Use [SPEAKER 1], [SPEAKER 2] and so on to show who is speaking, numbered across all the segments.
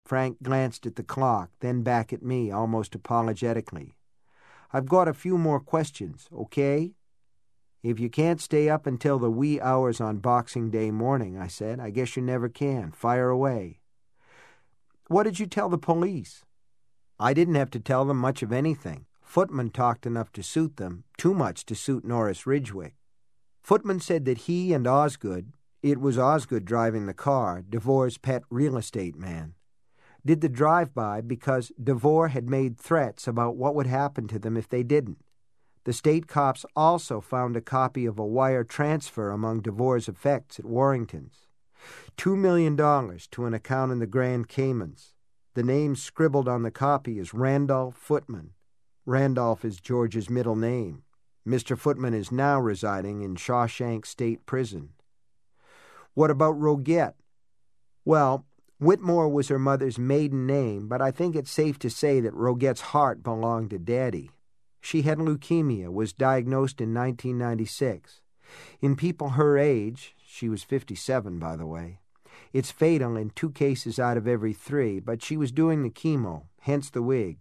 [SPEAKER 1] Frank glanced at the clock, then back at me, almost apologetically. "I've got a few more questions, okay?" "If you can't stay up until the wee hours on Boxing Day morning," I said, "I guess you never can. Fire away." "What did you tell the police?" "I didn't have to tell them much of anything. Footman talked enough to suit them, too much to suit Norris Ridgwick. Footman said that he and Osgood, it was Osgood driving the car, Devore's pet real estate man, did the drive-by because Devore had made threats about what would happen to them if they didn't. The state cops also found a copy of a wire transfer among Devore's effects at Warrington's. $2 million to an account in the Grand Caymans. The name scribbled on the copy is Randolph Footman. Randolph is George's middle name. Mr. Footman is now residing in Shawshank State Prison." "What about Roget?" "Well, Whitmore was her mother's maiden name, but I think it's safe to say that Roget's heart belonged to Daddy. She had leukemia, was diagnosed in 1996. In people her age, she was 57, by the way, it's fatal in 2 cases out of every 3, but she was doing the chemo, hence the wig."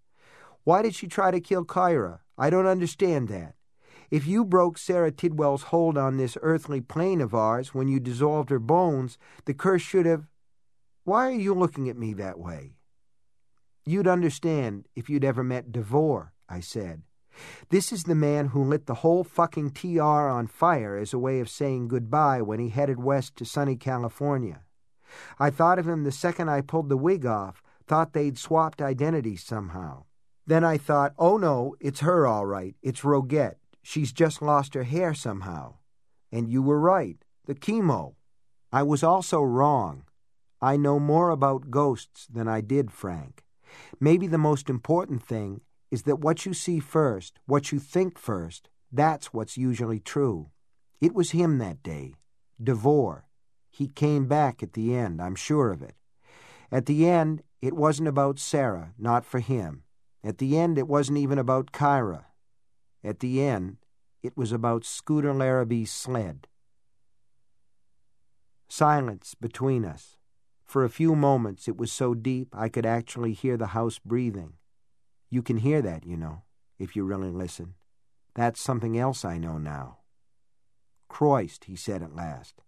[SPEAKER 1] "Why did she try to kill Kyra? I don't understand that. If you broke Sarah Tidwell's hold on this earthly plane of ours when you dissolved her bones, the curse should have—" "Why are you looking at me that way?" "You'd understand if you'd ever met Devore," I said. "This is the man who lit the whole fucking TR on fire as a way of saying goodbye when he headed west to sunny California. I thought of him the second I pulled the wig off, thought they'd swapped identities somehow. Then I thought, oh no, it's her all right, it's Roget. She's just lost her hair somehow. And you were right, the chemo. I was also wrong. I know more about ghosts than I did, Frank. Maybe the most important thing is that what you see first, what you think first, that's what's usually true. It was him that day, Devore. He came back at the end, I'm sure of it. At the end, it wasn't about Sarah, not for him. At the end, it wasn't even about Kyra. At the end, it was about Scooter Larrabee's sled. Silence between us. For a few moments, it was so deep I could actually hear the house breathing. You can hear that, you know, if you really listen. That's something else I know now. "Christ," he said at last.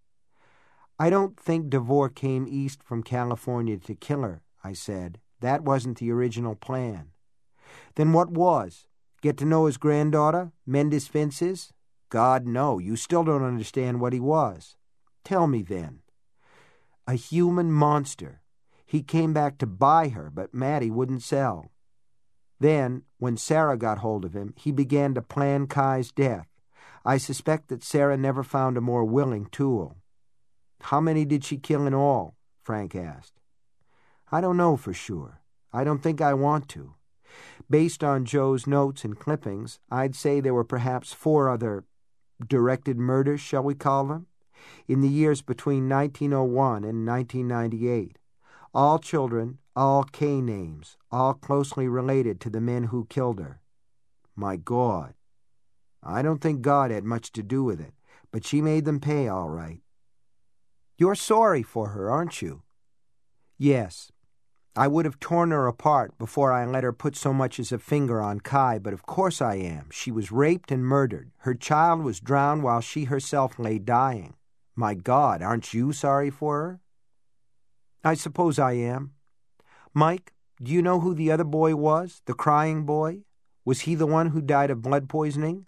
[SPEAKER 1] "I don't think Devore came east from California to kill her," I said. "That wasn't the original plan." "Then what was? Get to know his granddaughter? Mend his fences?" "God, no. You still don't understand what he was." "Tell me then." "A human monster. He came back to buy her, but Mattie wouldn't sell. Then, when Sarah got hold of him, he began to plan Kai's death. I suspect that Sarah never found a more willing tool." "How many did she kill in all?" Frank asked. "I don't know for sure. I don't think I want to. Based on Joe's notes and clippings, I'd say there were perhaps 4 other directed murders, shall we call them, in the years between 1901 and 1998. All children, all K names, all closely related to the men who killed her. My God. I don't think God had much to do with it, but she made them pay all right." "You're sorry for her, aren't you?" "Yes. I would have torn her apart before I let her put so much as a finger on Kai, but of course I am. She was raped and murdered. Her child was drowned while she herself lay dying. My God, aren't you sorry for her?" "I suppose I am. Mike, do you know who the other boy was, the crying boy? Was he the one who died of blood poisoning?"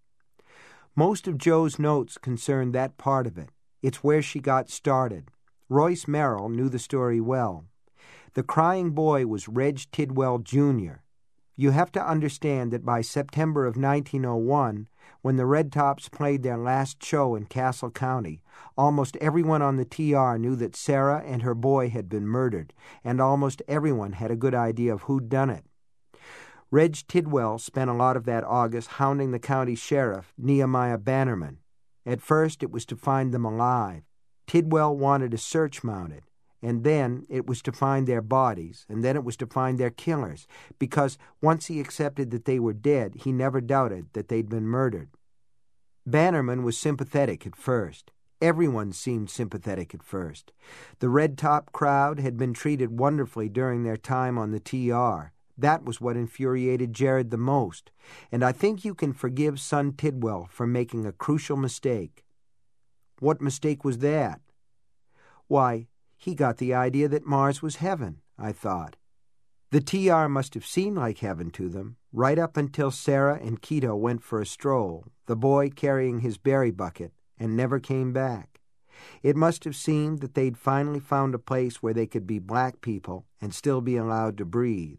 [SPEAKER 1] Most of Joe's notes concerned that part of it. It's where she got started. Royce Merrill knew the story well. The crying boy was Reg Tidwell, Jr. You have to understand that by September of 1901, when the Red Tops played their last show in Castle County, almost everyone on the TR knew that Sarah and her boy had been murdered, and almost everyone had a good idea of who'd done it. Reg Tidwell spent a lot of that August hounding the county sheriff, Nehemiah Bannerman. At first, it was to find them alive. Tidwell wanted a search mounted, and then it was to find their bodies, and then it was to find their killers, because once he accepted that they were dead, he never doubted that they'd been murdered. Bannerman was sympathetic at first. Everyone seemed sympathetic at first. The Red Top crowd had been treated wonderfully during their time on the TR. That was what infuriated Jared the most, and I think you can forgive son Tidwell for making a crucial mistake. What mistake was that? Why, he got the idea that Mars was heaven, I thought. The TR must have seemed like heaven to them, right up until Sarah and Keto went for a stroll, the boy carrying his berry bucket, and never came back. It must have seemed that they'd finally found a place where they could be black people and still be allowed to breathe.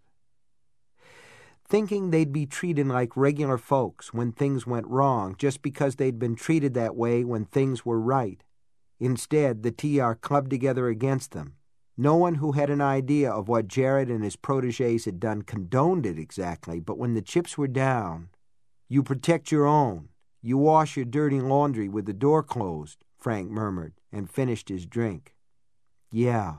[SPEAKER 1] Thinking they'd be treated like regular folks when things went wrong just because they'd been treated that way when things were right. Instead, the TR clubbed together against them. No one who had an idea of what Jared and his protégés had done condoned it exactly, but when the chips were down, "You protect your own. You wash your dirty laundry with the door closed," Frank murmured, and finished his drink. Yeah.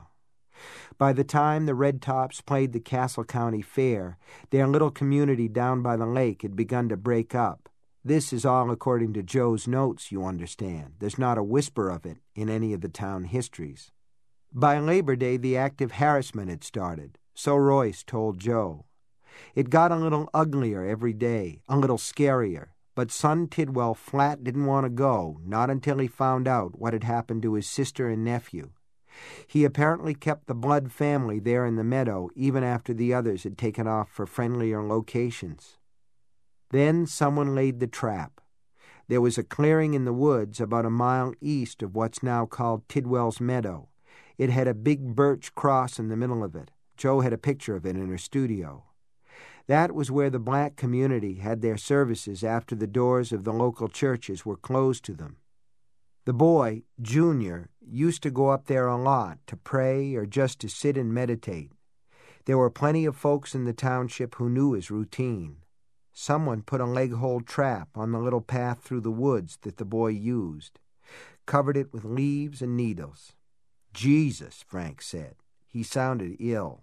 [SPEAKER 1] By the time the Red Tops played the Castle County Fair, their little community down by the lake had begun to break up. This is all according to Joe's notes, you understand. There's not a whisper of it in any of the town histories. By Labor Day, the active harassment had started, so Royce told Joe. It got a little uglier every day, a little scarier, but son Tidwell flat didn't want to go, not until he found out what had happened to his sister and nephew. He apparently kept the Blood family there in the meadow even after the others had taken off for friendlier locations. Then someone laid the trap. There was a clearing in the woods about a mile east of what's now called Tidwell's Meadow. It had a big birch cross in the middle of it. Joe had a picture of it in her studio. That was where the black community had their services after the doors of the local churches were closed to them. The boy, Junior, used to go up there a lot to pray or just to sit and meditate. There were plenty of folks in the township who knew his routine. Someone put a leg-hold trap on the little path through the woods that the boy used, covered it with leaves and needles. Jesus, Frank said. He sounded ill.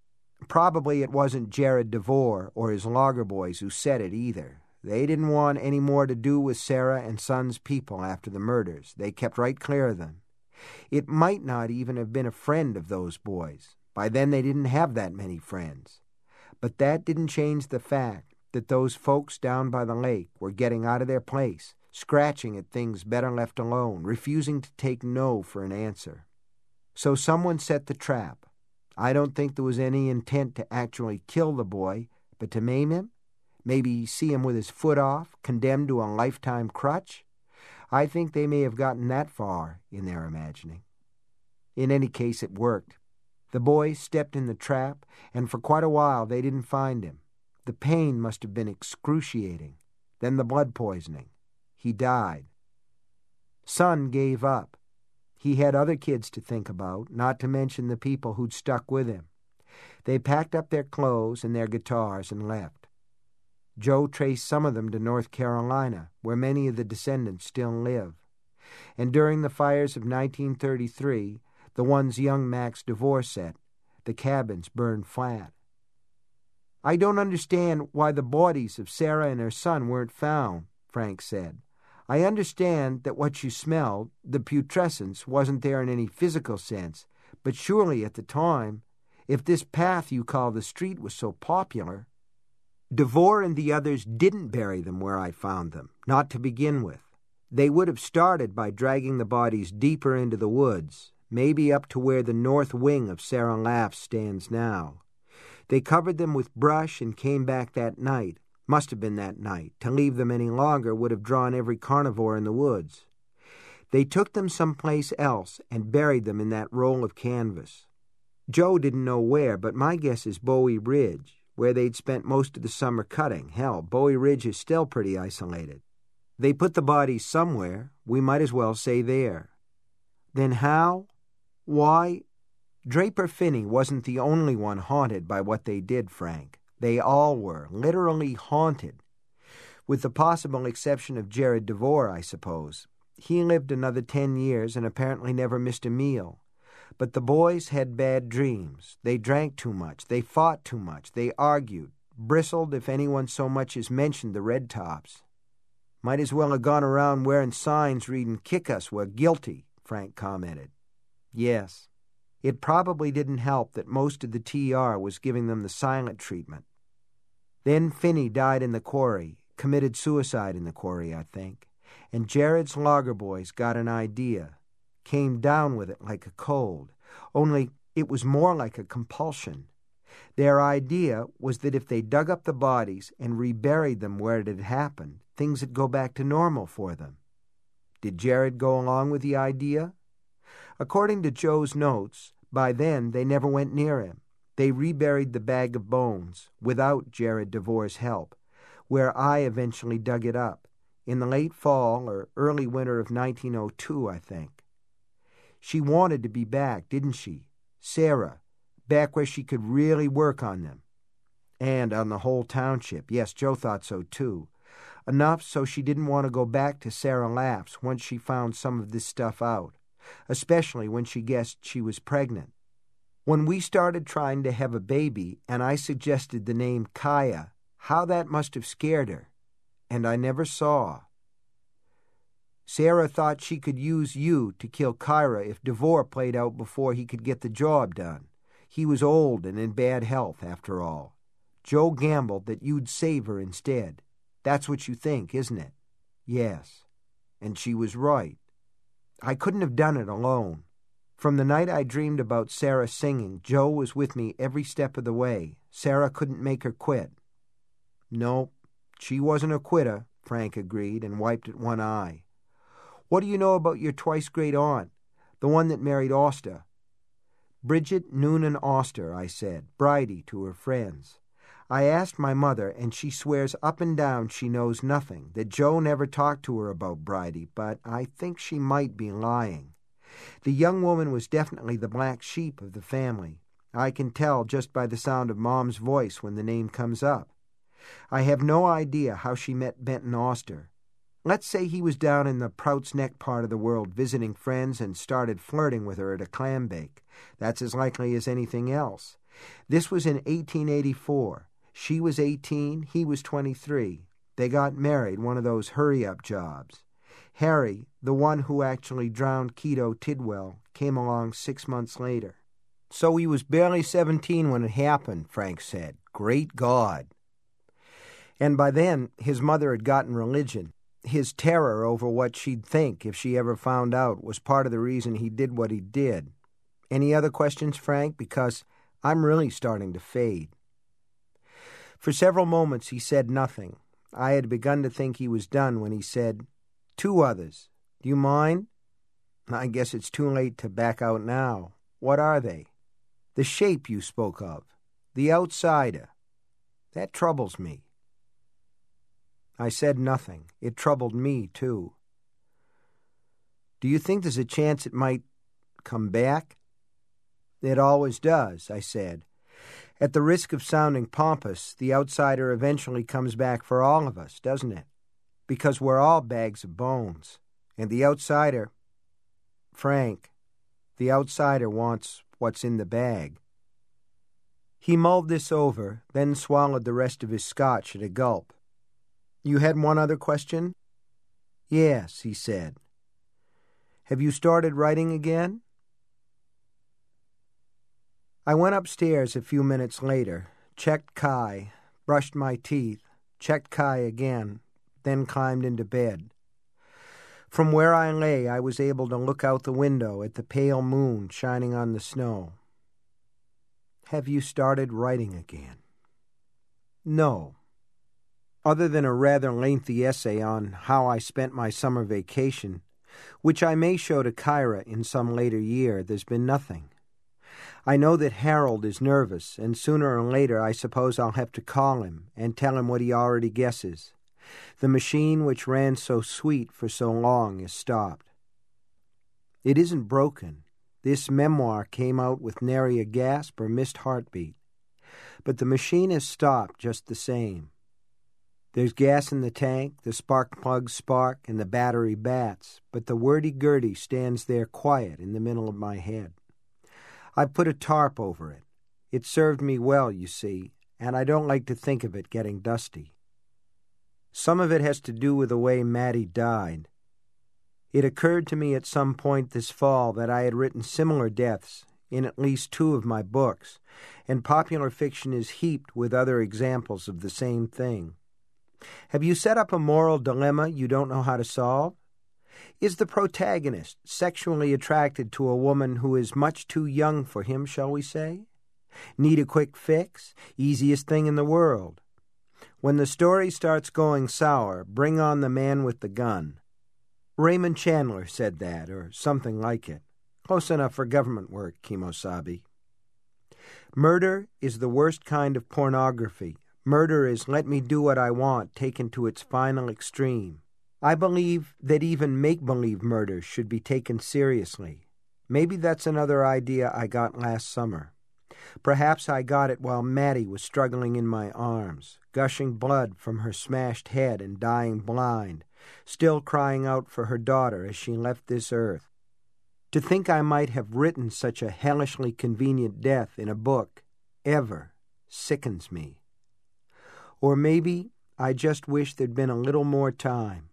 [SPEAKER 1] Probably it wasn't Jared DeVore or his logger boys who said it either. They didn't want any more to do with Sarah and Son's people after the murders. They kept right clear of them. It might not even have been a friend of those boys. By then they didn't have that many friends. But that didn't change the fact that those folks down by the lake were getting out of their place, scratching at things better left alone, refusing to take no for an answer. So someone set the trap. I don't think there was any intent to actually kill the boy, but to maim him? Maybe see him with his foot off, condemned to a lifetime crutch? I think they may have gotten that far in their imagining. In any case, it worked. The boys stepped in the trap, and for quite a while they didn't find him. The pain must have been excruciating. Then the blood poisoning. He died. Son gave up. He had other kids to think about, not to mention the people who'd stuck with him. They packed up their clothes and their guitars and left. Joe traced some of them to North Carolina, where many of the descendants still live. And during the fires of 1933, the ones young Max DeVore set, the cabins burned flat. I don't understand why the bodies of Sarah and her son weren't found, Frank said. I understand that what you smelled, the putrescence, wasn't there in any physical sense, but surely at the time, if this path you call the street was so popular... DeVore and the others didn't bury them where I found them, not to begin with. They would have started by dragging the bodies deeper into the woods, maybe up to where the north wing of Sarah Laughs stands now. They covered them with brush and came back that night. Must have been that night. To leave them any longer would have drawn every carnivore in the woods. They took them someplace else and buried them in that roll of canvas. Joe didn't know where, but my guess is Bowie Ridge, where they'd spent most of the summer cutting. Hell, Bowie Ridge is still pretty isolated. They put the bodies somewhere. We might as well say there. Then how? Why? Draper Finney wasn't the only one haunted by what they did, Frank. They all were, literally haunted. With the possible exception of Jared DeVore, I suppose. He lived another 10 years and apparently never missed a meal. But the boys had bad dreams. They drank too much. They fought too much. They argued, bristled if anyone so much as mentioned the Red Tops. Might as well have gone around wearing signs reading "Kick us, we're guilty," Frank commented. Yes. It probably didn't help that most of the TR was giving them the silent treatment. Then Finney died in the quarry, committed suicide in the quarry, I think, and Jared's Lager boys got an idea, came down with it like a cold, only it was more like a compulsion. Their idea was that if they dug up the bodies and reburied them where it had happened, things would go back to normal for them. Did Jared go along with the idea? According to Joe's notes, by then they never went near him. They reburied the bag of bones, without Jared DeVore's help, where I eventually dug it up, in the late fall or early winter of 1902, I think. She wanted to be back, didn't she? Sarah, back where she could really work on them. And on the whole township. Yes, Joe thought so too. Enough so she didn't want to go back to Sarah Lapp's once she found some of this stuff out, especially when she guessed she was pregnant. When we started trying to have a baby and I suggested the name Kaya, how that must have scared her. And I never saw. Sarah thought she could use you to kill Kyra if DeVore played out before he could get the job done. He was old and in bad health, after all. Joe gambled that you'd save her instead. That's what you think, isn't it? Yes. And she was right. I couldn't have done it alone. From the night I dreamed about Sarah singing, Joe was with me every step of the way. Sarah couldn't make her quit. No, she wasn't a quitter, Frank agreed and wiped at one eye. What do you know about your twice-great aunt, the one that married Auster? Bridget Noonan Auster, I said, Bridie to her friends. I asked my mother, and she swears up and down she knows nothing, that Joe never talked to her about Bridie, but I think she might be lying. The young woman was definitely the black sheep of the family. I can tell just by the sound of Mom's voice when the name comes up. I have no idea how she met Benton Auster. Let's say he was down in the Prouts Neck part of the world visiting friends and started flirting with her at a clam bake. That's as likely as anything else. This was in 1884. She was 18, he was 23. They got married, one of those hurry-up jobs. Harry, the one who actually drowned Keto Tidwell, came along 6 months later. So he was barely 17 when it happened, Frank said. Great God. And by then, his mother had gotten religion. His terror over what she'd think if she ever found out was part of the reason he did what he did. Any other questions, Frank? Because I'm really starting to fade. For several moments he said nothing. I had begun to think he was done when he said, 2 others. Do you mind? I guess it's too late to back out now. What are they? The shape you spoke of. The outsider. That troubles me. I said nothing. It troubled me, too. Do you think there's a chance it might come back? It always does, I said. At the risk of sounding pompous, the outsider eventually comes back for all of us, doesn't it? Because we're all bags of bones. And the outsider, Frank, the outsider wants what's in the bag. He mulled this over, then swallowed the rest of his scotch at a gulp. You had one other question? Yes, he said. Have you started writing again? I went upstairs a few minutes later, checked Kai, brushed my teeth, checked Kai again, then climbed into bed. From where I lay, I was able to look out the window at the pale moon shining on the snow. Have you started writing again? No. Other than a rather lengthy essay on how I spent my summer vacation, which I may show to Kyra in some later year, there's been nothing. I know that Harold is nervous, and sooner or later I suppose I'll have to call him and tell him what he already guesses. The machine which ran so sweet for so long is stopped. It isn't broken. This memoir came out with nary a gasp or missed heartbeat. But the machine has stopped just the same. There's gas in the tank, the spark plugs spark, and the battery bats, but the wordy-gurdy stands there quiet in the middle of my head. I've put a tarp over it. It served me well, you see, and I don't like to think of it getting dusty. Some of it has to do with the way Mattie died. It occurred to me at some point this fall that I had written similar deaths in at least 2 of my books, and popular fiction is heaped with other examples of the same thing. Have you set up a moral dilemma you don't know how to solve? Is the protagonist sexually attracted to a woman who is much too young for him, shall we say? Need a quick fix? Easiest thing in the world. When the story starts going sour, bring on the man with the gun. Raymond Chandler said that, or something like it. Close enough for government work, Kimosabe. Murder is the worst kind of pornography. Murder is let me do what I want, taken to its final extreme. I believe that even make-believe murder should be taken seriously. Maybe that's another idea I got last summer. Perhaps I got it while Mattie was struggling in my arms, gushing blood from her smashed head and dying blind, still crying out for her daughter as she left this earth. To think I might have written such a hellishly convenient death in a book, ever, sickens me. Or maybe I just wish there'd been a little more time.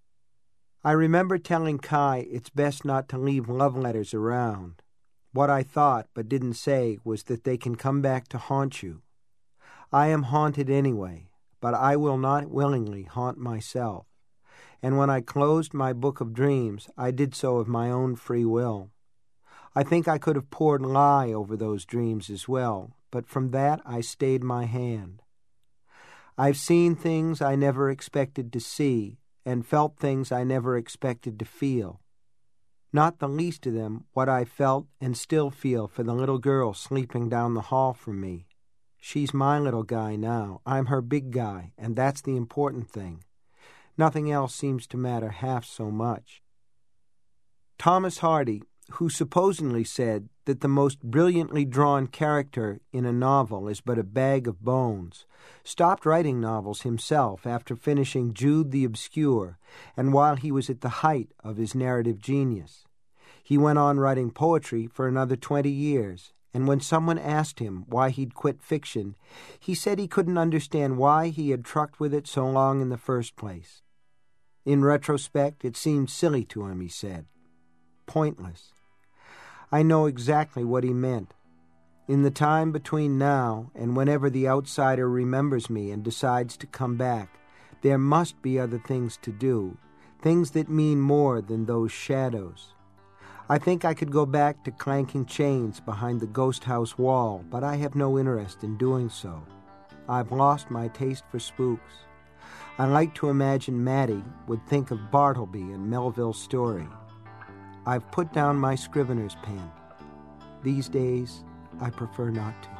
[SPEAKER 1] I remember telling Kai it's best not to leave love letters around. What I thought but didn't say was that they can come back to haunt you. I am haunted anyway, but I will not willingly haunt myself. And when I closed my book of dreams, I did so of my own free will. I think I could have poured lye over those dreams as well, but from that I stayed my hand. I've seen things I never expected to see, and felt things I never expected to feel. Not the least of them what I felt and still feel for the little girl sleeping down the hall from me. She's my little guy now. I'm her big guy, and that's the important thing. Nothing else seems to matter half so much. Thomas Hardy, who supposedly said that the most brilliantly drawn character in a novel is but a bag of bones, stopped writing novels himself after finishing Jude the Obscure and while he was at the height of his narrative genius. He went on writing poetry for another 20 years, and when someone asked him why he'd quit fiction, he said he couldn't understand why he had trucked with it so long in the first place. In retrospect, it seemed silly to him, he said. Pointless. I know exactly what he meant. In the time between now and whenever the outsider remembers me and decides to come back, there must be other things to do, things that mean more than those shadows. I think I could go back to clanking chains behind the ghost house wall, but I have no interest in doing so. I've lost my taste for spooks. I like to imagine Mattie would think of Bartleby and Melville's story. I've put down my scrivener's pen. These days, I prefer not to.